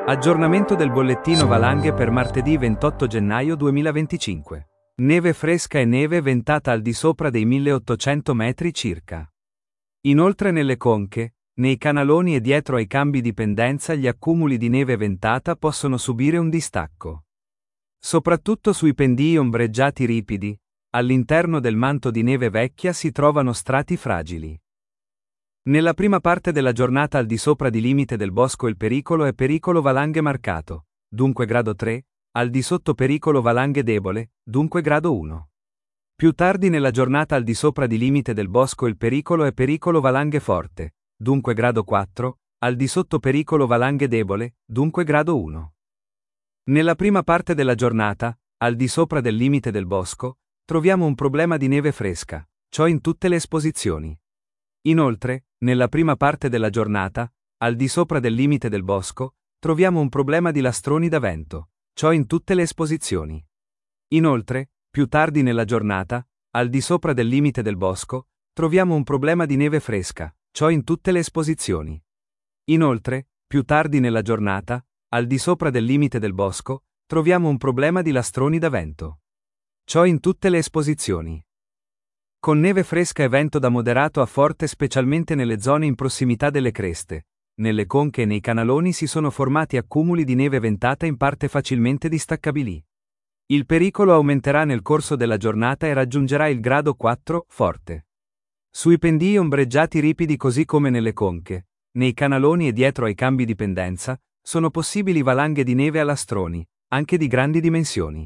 Aggiornamento del bollettino valanghe per martedì 28 gennaio 2025. Neve fresca e neve ventata al di sopra dei 1800 metri circa. Inoltre nelle conche, nei canaloni e dietro ai cambi di pendenza gli accumuli di neve ventata possono subire un distacco. Soprattutto sui pendii ombreggiati ripidi, all'interno del manto di neve vecchia si trovano strati fragili. Nella prima parte della giornata al di sopra di limite del bosco il pericolo è pericolo valanghe marcato, dunque grado 3, al di sotto pericolo valanghe debole, dunque grado 1. Più tardi nella giornata al di sopra di limite del bosco il pericolo è pericolo valanghe forte, dunque grado 4, al di sotto pericolo valanghe debole, dunque grado 1. Nella prima parte della giornata, al di sopra del limite del bosco, troviamo un problema di neve fresca, ciò in tutte le esposizioni. Inoltre, nella prima parte della giornata, al di sopra del limite del bosco, troviamo un problema di lastroni da vento, ciò in tutte le esposizioni. Inoltre, più tardi nella giornata, al di sopra del limite del bosco, troviamo un problema di neve fresca, ciò in tutte le esposizioni. Inoltre, più tardi nella giornata, al di sopra del limite del bosco, troviamo un problema di lastroni da vento. Ciò in tutte le esposizioni. Con neve fresca e vento da moderato a forte specialmente nelle zone in prossimità delle creste, nelle conche e nei canaloni si sono formati accumuli di neve ventata in parte facilmente distaccabili. Il pericolo aumenterà nel corso della giornata e raggiungerà il grado 4, forte. Sui pendii ombreggiati ripidi così come nelle conche, nei canaloni e dietro ai cambi di pendenza, sono possibili valanghe di neve a lastroni, anche di grandi dimensioni.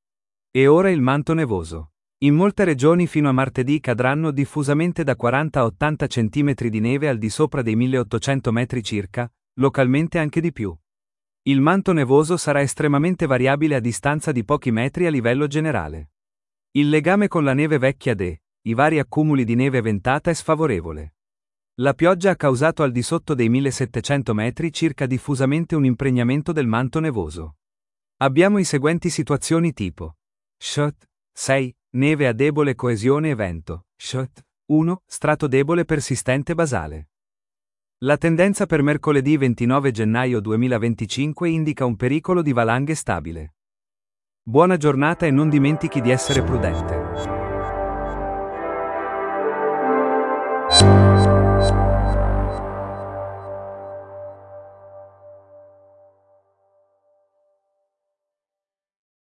E ora il manto nevoso. In molte regioni fino a martedì cadranno diffusamente da 40 a 80 cm di neve al di sopra dei 1800 metri circa, localmente anche di più. Il manto nevoso sarà estremamente variabile a distanza di pochi metri a livello generale. Il legame con la neve vecchia i vari accumuli di neve ventata è sfavorevole. La pioggia ha causato al di sotto dei 1700 metri circa diffusamente un impregnamento del manto nevoso. Abbiamo i seguenti situazioni tipo: Shot 6. Neve a debole coesione e vento. Shot 1. Strato debole persistente basale. La tendenza per mercoledì 29 gennaio 2025 indica un pericolo di valanghe stabile. Buona giornata e non dimentichi di essere prudente.